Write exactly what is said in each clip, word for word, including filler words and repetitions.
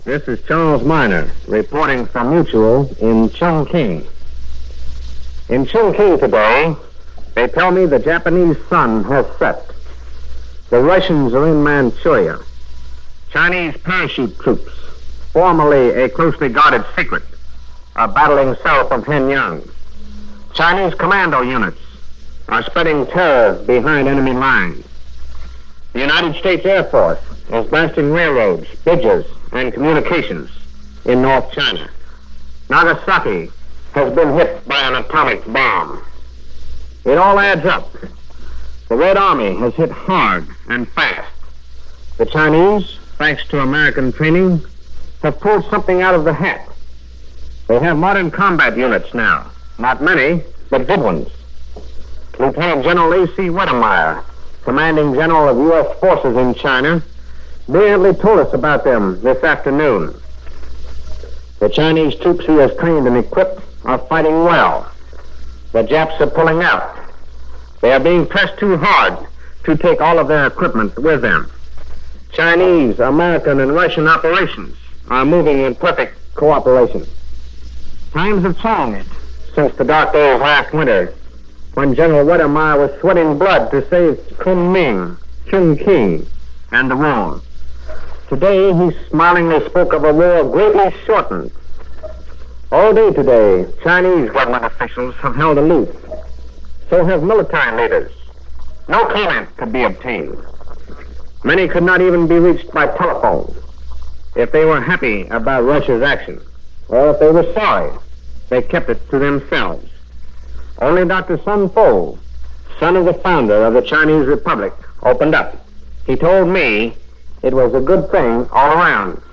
This is Charles Miner, reporting from Mutual in Chongqing. In Chongqing today, they tell me the Japanese sun has set. The Russians are in Manchuria. Chinese parachute troops, formerly a closely guarded secret, are battling south of Henyang. Chinese commando units are spreading terror behind enemy lines. The United States Air Force is blasting railroads, bridges, and communications in North China. Nagasaki has been hit by an atomic bomb. It all adds up. The Red Army has hit hard and fast. The Chinese, thanks to American training, have pulled something out of the hat. They have modern combat units now. Not many, but good ones. Lieutenant General A C Wedemeyer, commanding general of U S forces in China, brilliantly told us about them this afternoon. The Chinese troops he has trained and equipped are fighting well. The Japs are pulling out. They are being pressed too hard to take all of their equipment with them. Chinese, American, and Russian operations are moving in perfect cooperation. Times have changed since the dark days last winter, when General Wedemeyer was sweating blood to save Kunming, Chongqing, and the war. Today, he smilingly spoke of a war greatly shortened. All day today, Chinese government officials have held aloof. So have military leaders. No comment could be obtained. Many could not even be reached by telephone. If they were happy about Russia's action, or if they were sorry, they kept it to themselves. Only Doctor Sun Fo, son of the founder of the Chinese Republic, opened up. He told me it was a good thing all around.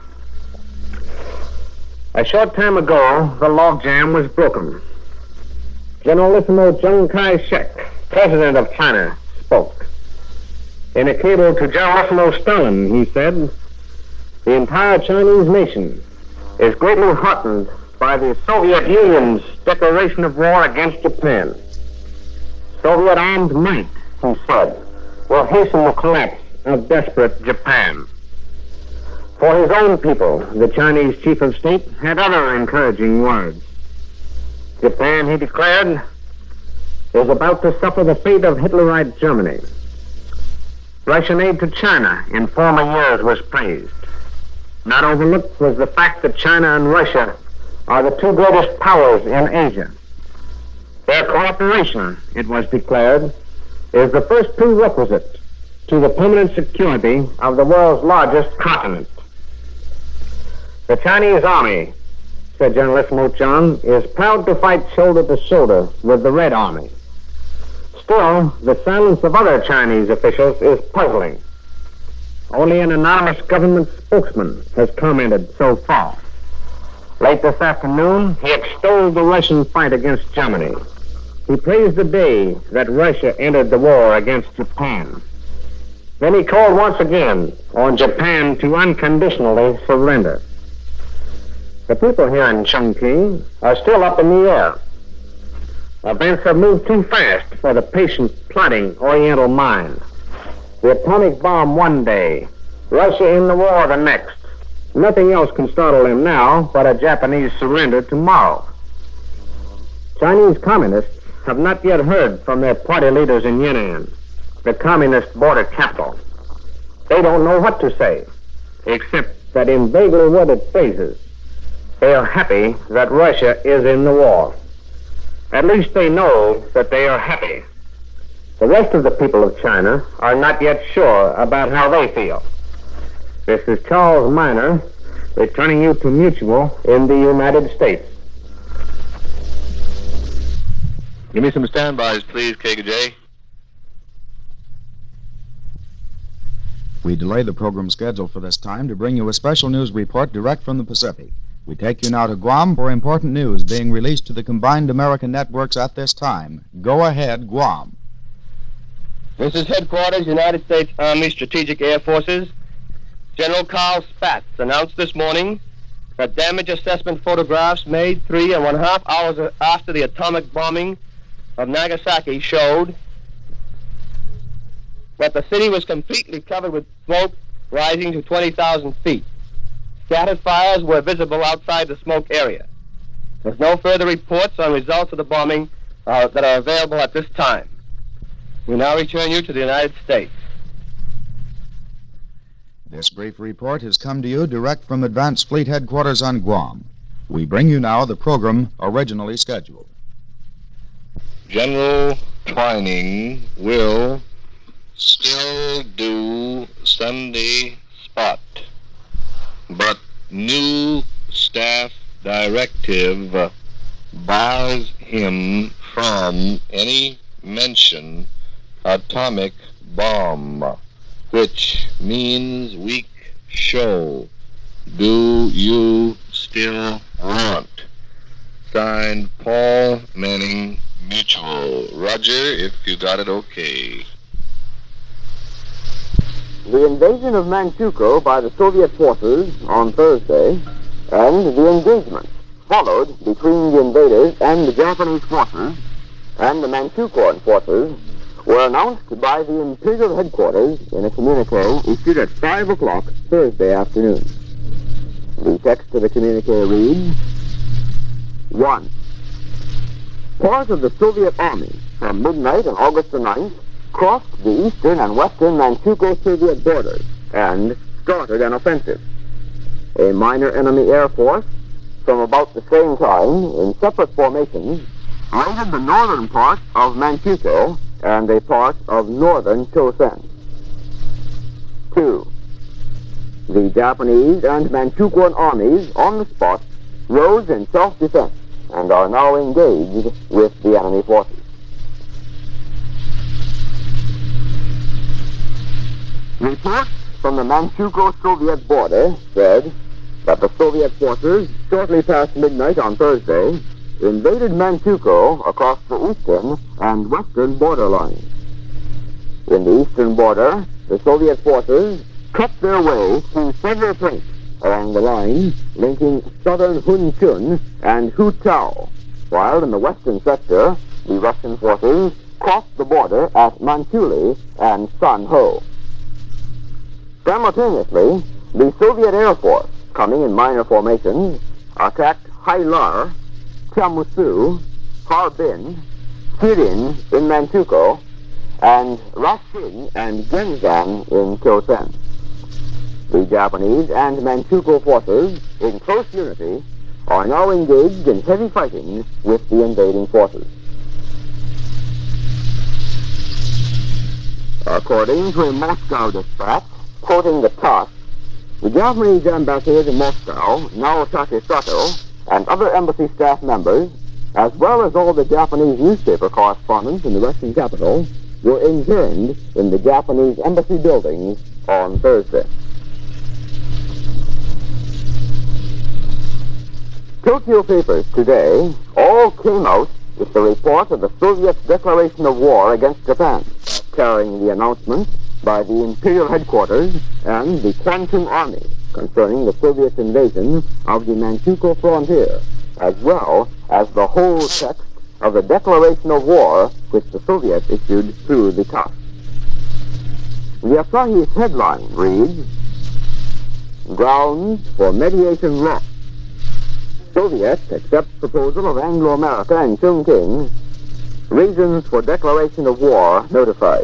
A short time ago, the logjam was broken. Generalissimo Chiang Kai-shek, president of China, spoke. In a cable to Generalissimo Stalin, he said, the entire Chinese nation is greatly heartened by the Soviet Union's declaration of war against Japan. Soviet armed might, he said, will hasten the collapse of desperate Japan. For his own people, the Chinese chief of state had other encouraging words. Japan, he declared, is about to suffer the fate of Hitlerite Germany. Russian aid to China in former years was praised. Not overlooked was the fact that China and Russia are the two greatest powers in Asia. Their cooperation, it was declared, is the first prerequisite to the permanent security of the world's largest continent. The Chinese army, said Generalissimo Chiang, is proud to fight shoulder to shoulder with the Red Army. Still, the silence of other Chinese officials is puzzling. Only an anonymous government spokesman has commented so far. Late this afternoon, he extolled the Russian fight against Germany. He praised the day that Russia entered the war against Japan. Then he called once again on Japan to unconditionally surrender. The people here in Chongqing are still up in the air. Events have moved too fast for the patient, plodding Oriental mind. The atomic bomb one day, Russia in the war the next. Nothing else can startle him now but a Japanese surrender tomorrow. Chinese communists have not yet heard from their party leaders in Yan'an, the communist border capital. They don't know what to say, except that in vaguely worded phrases, they are happy that Russia is in the war. At least they know that they are happy. The rest of the people of China are not yet sure about how they feel. This is Charles Miner, returning you to Mutual in the United States. Give me some standbys, please, K K J. We delay the program schedule for this time to bring you a special news report direct from the Pacific. We take you now to Guam for important news being released to the combined American networks at this time. Go ahead, Guam. This is Headquarters, United States Army Strategic Air Forces. General Carl Spaatz announced this morning that damage assessment photographs made three and one half hours after the atomic bombing of Nagasaki showed that the city was completely covered with smoke rising to twenty thousand feet. Scattered fires were visible outside the smoke area. There's no further reports on results of the bombing uh, that are available at this time. We now return you to the United States. This brief report has come to you direct from Advanced Fleet Headquarters on Guam. We bring you now the program originally scheduled. General Twining will still do Sunday spot, but new staff directive bars him from any mention atomic bomb, which means weak show. Do you still want? Signed, Paul Manning Mutual. Roger, if you got it okay. The invasion of Manchukuo by the Soviet forces on Thursday and the engagement followed between the invaders and the Japanese forces and the Manchukuoan forces were announced by the Imperial Headquarters in a communique issued at five o'clock Thursday afternoon. The text of the communique reads, one. Part of the Soviet Army from midnight on August the ninth crossed the eastern and western Manchukuo-Soviet borders and started an offensive. A minor enemy air force from about the same time in separate formations raided the northern part of Manchukuo and a part of northern Chosen. Two. The Japanese and Manchukuoan armies on the spot rose in self-defense and are now engaged with the enemy forces. Reports from the Manchukuo-Soviet border said that the Soviet forces, shortly past midnight on Thursday, invaded Manchukuo across the eastern and western border lines. In the eastern border, the Soviet forces cut their way through several points along the line linking southern Hunchun and Hutao, while in the western sector, the Russian forces crossed the border at Manchuli and Sanho. Simultaneously, the Soviet Air Force, coming in minor formations, attacked Hailar, Chamusu, Harbin, Kirin in Manchukuo, and Rachin and Genzan in Chosen. The Japanese and Manchukuo forces, in close unity, are now engaged in heavy fighting with the invading forces. According to a Moscow dispatch, quoting the TASS, the Japanese ambassador in Moscow, Naotake Sato, and other embassy staff members, as well as all the Japanese newspaper correspondents in the Russian capital, were interned in the Japanese embassy buildings on Thursday. Tokyo papers today all came out with the report of the Soviets' declaration of war against Japan, carrying the announcement by the Imperial Headquarters and the Kwantung Army concerning the Soviet invasion of the Manchukuo frontier, as well as the whole text of the declaration of war which the Soviets issued through the TASS. The Asahi's headline reads, Grounds for Mediation Law. Soviets accept proposal of Anglo-America and Chongqing. Reasons for declaration of war notified.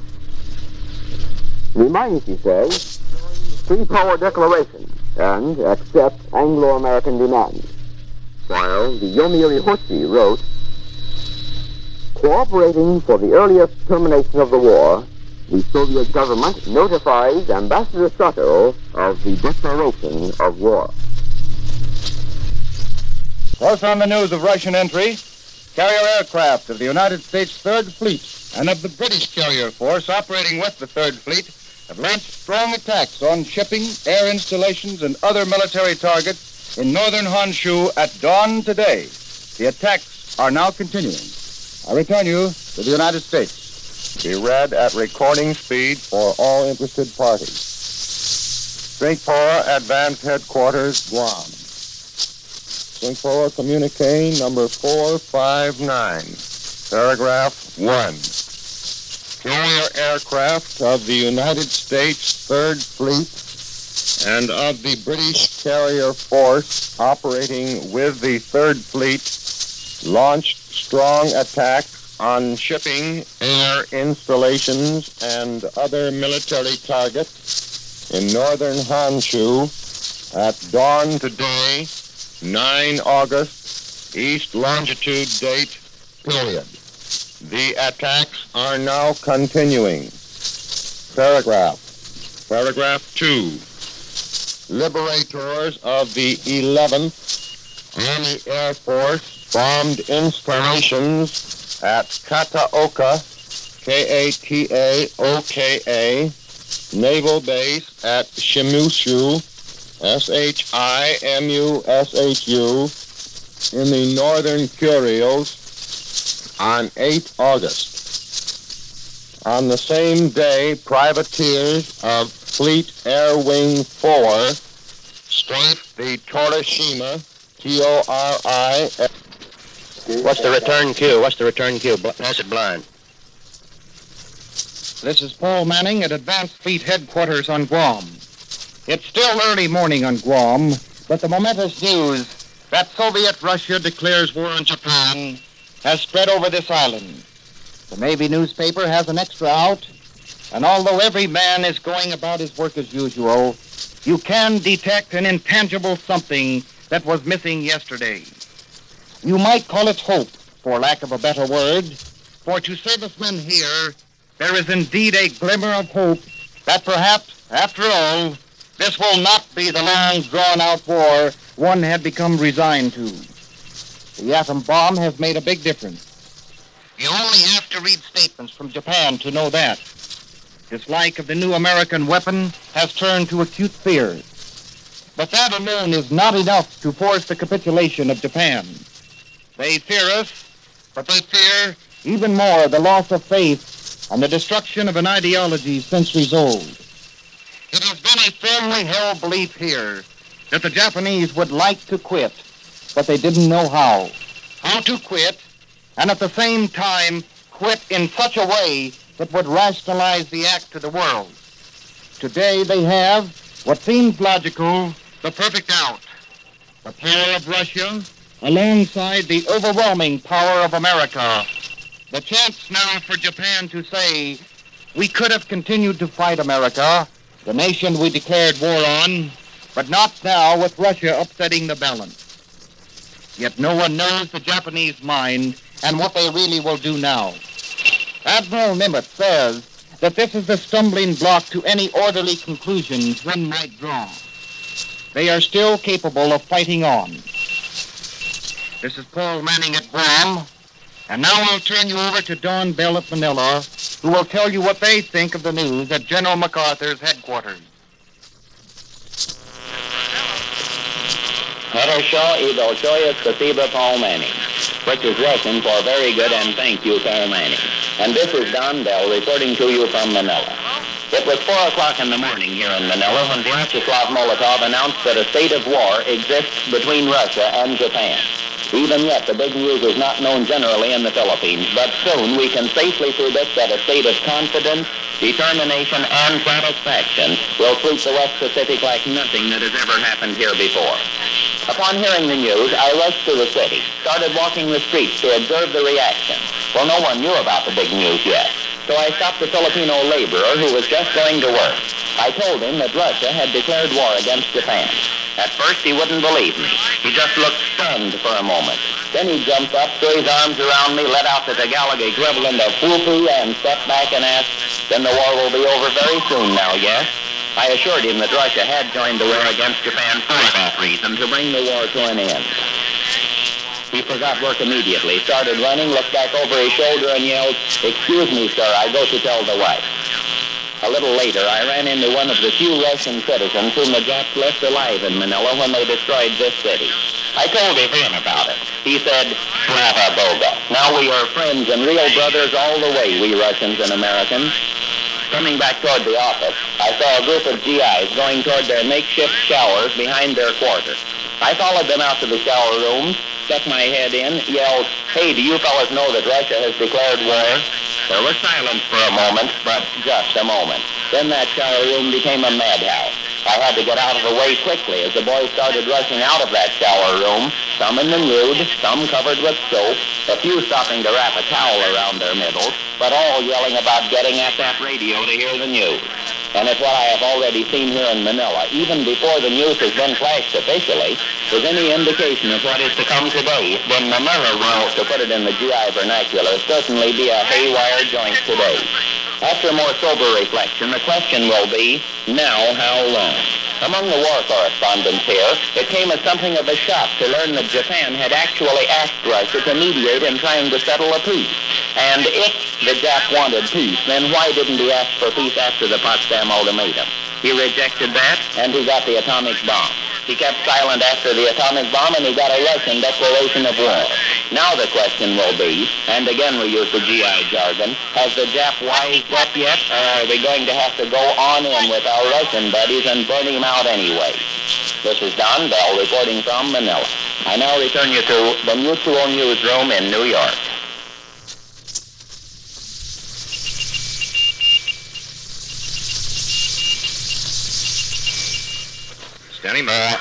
The Mainichi says, three-power declaration and accept Anglo-American demands. While the Yomiuri Hoshi wrote, cooperating for the earliest termination of the war, the Soviet government notifies Ambassador Sato of the declaration of war. Close on the news of Russian entry, carrier aircraft of the United States Third Fleet and of the British carrier force operating with the Third Fleet have launched strong attacks on shipping, air installations, and other military targets in northern Honshu at dawn today. The attacks are now continuing. I return you to the United States. Be read at recording speed for all interested parties. Singapore Advanced Headquarters, Guam. Singapore Communique number four five nine, paragraph one. Carrier aircraft of the United States Third Fleet and of the British carrier force operating with the Third Fleet launched strong attacks on shipping, air installations, and other military targets in northern Honshu at dawn today, nine August, east longitude date, period. The attacks are now continuing. Paragraph. Paragraph two. Liberators of the eleventh Army Air Force bombed installations at Kataoka, K A T A O K A, Naval Base at Shimushu, S H I M U S H U, in the Northern Kuriles on eighth August. On the same day, privateers of Fleet Air Wing four strafed the Torishima, T O R I. What's the return cue? What's the return cue? Bl- Pass it blind. This is Paul Manning at Advanced Fleet Headquarters on Guam. It's still early morning on Guam, but the momentous news that Soviet Russia declares war on Japan has spread over this island. The Navy newspaper has an extra out, and although every man is going about his work as usual, you can detect an intangible something that was missing yesterday. You might call it hope, for lack of a better word, for to servicemen here, there is indeed a glimmer of hope that perhaps, after all, this will not be the long, drawn-out war one had become resigned to. The atom bomb has made a big difference. You only have to read statements from Japan to know that. Dislike of the new American weapon has turned to acute fear. But that alone is not enough to force the capitulation of Japan. They fear us, but they fear even more the loss of faith and the destruction of an ideology centuries old. It has been a firmly held belief here that the Japanese would like to quit, but they didn't know how. How to quit, and at the same time quit in such a way that would rationalize the act to the world. Today they have what seems logical, the perfect out. The power of Russia alongside the overwhelming power of America. The chance now for Japan to say, we could have continued to fight America, the nation we declared war on, but not now with Russia upsetting the balance. Yet no one knows the Japanese mind and what they really will do now. Admiral Nimitz says that this is the stumbling block to any orderly conclusions one might draw. They are still capable of fighting on. This is Paul Manning at Guam, and now I'll turn you over to Don Bell at Manila, who will tell you what they think of the news at General MacArthur's headquarters. Хорошо и большое спасибо, Paul Manning, which is Russian for very good and thank you, Paul Manning. And this is Don Bell reporting to you from Manila. It was four o'clock in the morning here in Manila when Vyacheslav Molotov announced that a state of war exists between Russia and Japan. Even yet, the big news is not known generally in the Philippines, but soon we can safely predict that a state of confidence, determination, and satisfaction will sweep the West Pacific like nothing that has ever happened here before. Upon hearing the news, I rushed to the city, started walking the streets to observe the reaction. Well, no one knew about the big news yet, so I stopped a Filipino laborer who was just going to work. I told him that Russia had declared war against Japan. At first, he wouldn't believe me. He just looked stunned for a moment. Then he jumped up, threw his arms around me, let out the Tagalog equivalent of poo-poo, and stepped back and asked, then the war will be over very soon now, yes? I assured him that Russia had joined the war against Japan for that reason, to bring the war to an end. He forgot work immediately, started running, looked back over his shoulder, and yelled, excuse me, sir, I go to tell the wife. A little later, I ran into one of the few Russian citizens whom the Japs left alive in Manila when they destroyed this city. I told him about it. He said, Slava Boga. Now we are friends and real brothers all the way, we Russians and Americans. Coming back toward the office, I saw a group of G Is going toward their makeshift showers behind their quarters. I followed them out to the shower rooms, stuck my head in, yelled, hey, do you fellas know that Russia has declared war? There was silence for a moment, but just a moment. Then that shower room became a madhouse. I had to get out of the way quickly as the boys started rushing out of that shower room, some in the nude, some covered with soap, a few stopping to wrap a towel around their middles, but all yelling about getting at that radio to hear the news. And if what I have already seen here in Manila, even before the news has been flashed officially, is any indication of what is to come today, then Manila will, to put it in the G I vernacular, certainly be a haywire joint today. After more sober reflection, the question will be, now how long? Among the war correspondents here, it came as something of a shock to learn that Japan had actually asked Russia to mediate in trying to settle a peace. And if the Jap wanted peace, then why didn't he ask for peace after the Potsdam Ultimatum? He rejected that, and he got the atomic bomb. He kept silent after the atomic bomb, and he got a Russian declaration of war. Now the question will be, and again we use the G I jargon, has the Jap wised up yet, or are we going to have to go on in with our Russian buddies and burn him out anyway? This is Don Bell reporting from Manila. I now return you to the Mutual Newsroom in New York. Standing by.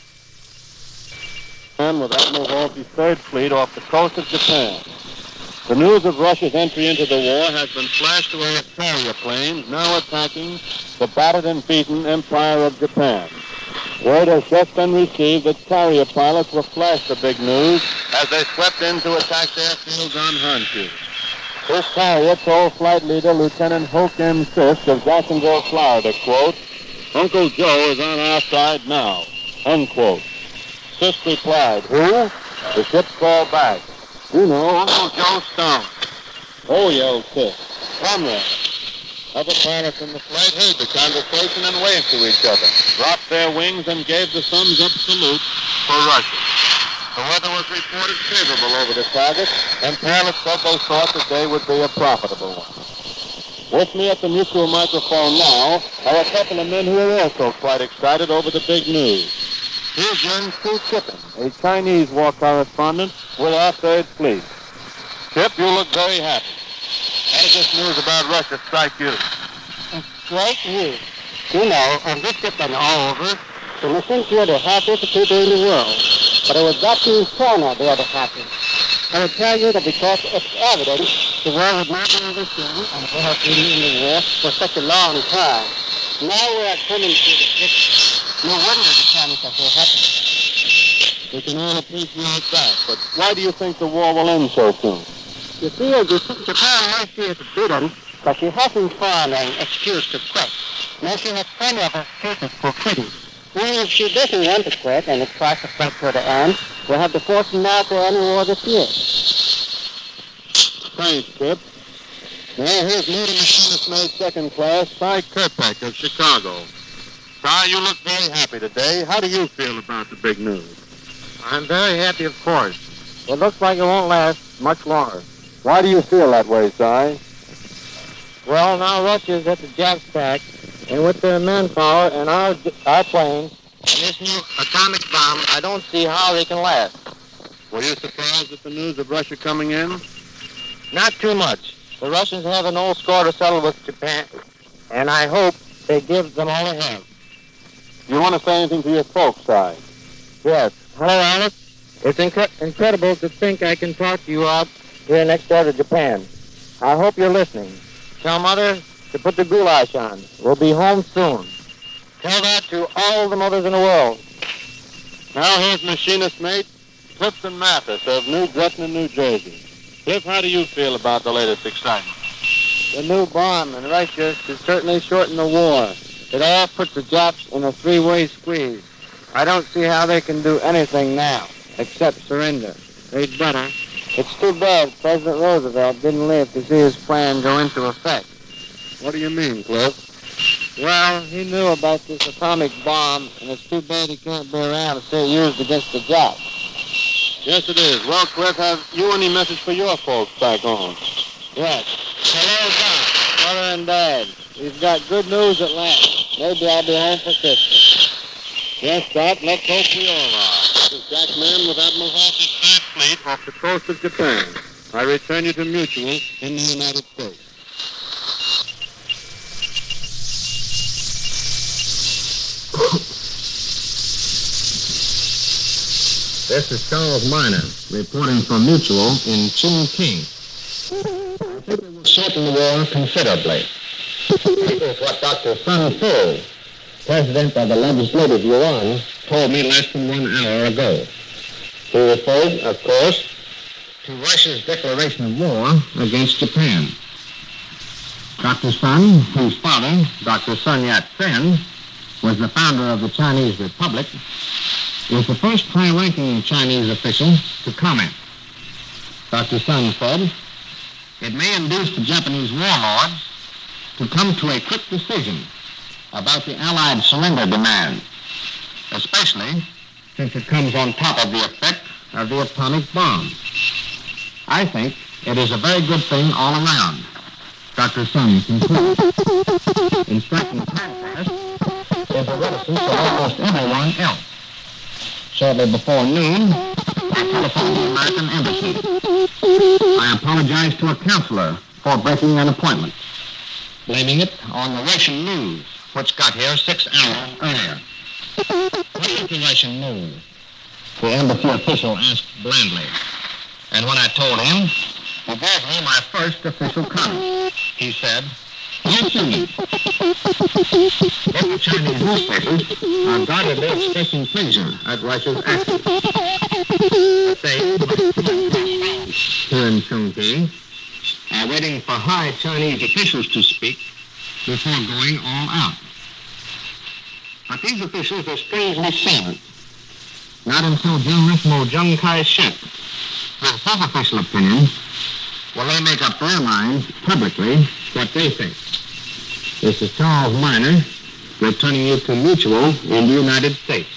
And with Admiral Halsey's Third Fleet off the coast of Japan. The news of Russia's entry into the war has been flashed away as carrier planes now attacking the battered and beaten Empire of Japan. Word has just been received that carrier pilots will flash the big news as they swept in to attack airfields on Honshu. This carrier told flight leader Lieutenant Hoke M. Fisk of Jacksonville, Florida, quote, "Uncle Joe is on our side now," unquote. Fisk replied, "Who?" The ship called back, "You know, Uncle Joe Stone." "Oh," yelled Fisk, "Comrade." Other pilots in the flight heard the conversation and waved to each other, dropped their wings, and gave the thumbs-up salute for Russia. The weather was reported favorable over the target, and pilots said they thought the day would be a profitable one. With me at the Mutual microphone now are a couple of men who are also quite excited over the big news. Here's young Stu Chippen, a Chinese war correspondent with our Third Fleet. Chip, you look very happy. How does this news about Russia strike you? It's great news. You know, and this has been all over, so we think you're the happiest people in the world. But it was that being China they're the happiest. I will tell you that because it's evident the war would not be overseen, and we have been in the war for such a long time. Now we are coming to the picture. No wonder the Chinese are so happy. We can all appreciate that, but why do you think the war will end so soon? You see, Japan might see it beaten, but she hasn't found an excuse to quit. Now she has plenty of excuses for quitting. Well, if she doesn't want to quit and it tries to fight to the end, we'll have to force them out to end the war this year. Thanks, Chip. Now here's Motor Machinist Mate Second Class, Cy Kirkpatrick of Chicago. Cy, you look very happy today. How do you feel about the big news? I'm very happy, of course. It looks like it won't last much longer. Why do you feel that way, Cy? Well, now Russia's at the Japs back, and with their manpower and our our planes and this new atomic bomb, I don't see how they can last. Were you surprised at the news of Russia coming in? Not too much. The Russians have an old score to settle with Japan, and I hope they give them all they have. You want to say anything to your folks, Cy? Yes. Hello, Alice. It's inc- incredible to think I can talk to you out here next door to Japan. I hope you're listening. Tell Mother to put the goulash on. We'll be home soon. Tell that to all the mothers in the world. Now here's Machinist Mate Clifton Mathis of New Gretna, New Jersey. Cliff, how do you feel about the latest excitement? The new bomb in Russia should certainly shorten the war. It all puts the Japs in a three-way squeeze. I don't see how they can do anything now, except surrender. They'd better. It's too bad President Roosevelt didn't live to see his plan go into effect. What do you mean, Cliff? Well, he knew about this atomic bomb, and it's too bad he can't be around to see it used against the Japs. Yes, it is. Well, Cliff, have you any message for your folks back home? Yes. Hello, Doc, Mother and Dad. We've got good news at last. Maybe I'll be home for Christmas. Yes, Doc, let's hope we all are. This is Jack Mann with Admiral Halsey's Third Fleet off the coast of Japan. I return you to Mutual in the United States. This is Charles Miner, reporting from Mutual in Chongqing. I think it will shorten the war considerably. This is what Doctor Sun Fu, president of the Legislative Yuan, told me less than one hour ago. He referred, of course, to Russia's declaration of war against Japan. Doctor Sun, whose father, Doctor Sun Yat-sen, was the founder of the Chinese Republic, is the first high-ranking Chinese official to comment. Doctor Sun said, it may induce the Japanese warlords to come to a quick decision about the Allied surrender demand, especially since it comes on top of the effect of the atomic bomb. I think it is a very good thing all around, Doctor Sun concluded. In striking contrast is the reticence of almost everyone else. Shortly before noon, I telephoned the American Embassy. I apologized to a counselor for breaking an appointment, blaming it on the Russian news, which got here six hours earlier. What is the Russian news? The embassy official asked blandly. And when I told him, he gave me my first official comment. He said, you see, every Chinese newspapers are guardedly expressing pleasure at Russia's action. They, here in Chongqing, are waiting for high Chinese officials to speak before going all out. But these officials are strangely silent. Not until General Chiang Kai-shek gives his official opinion will they make up their minds publicly what they think. This is Charles Miner, returning you to Mutual in the United States.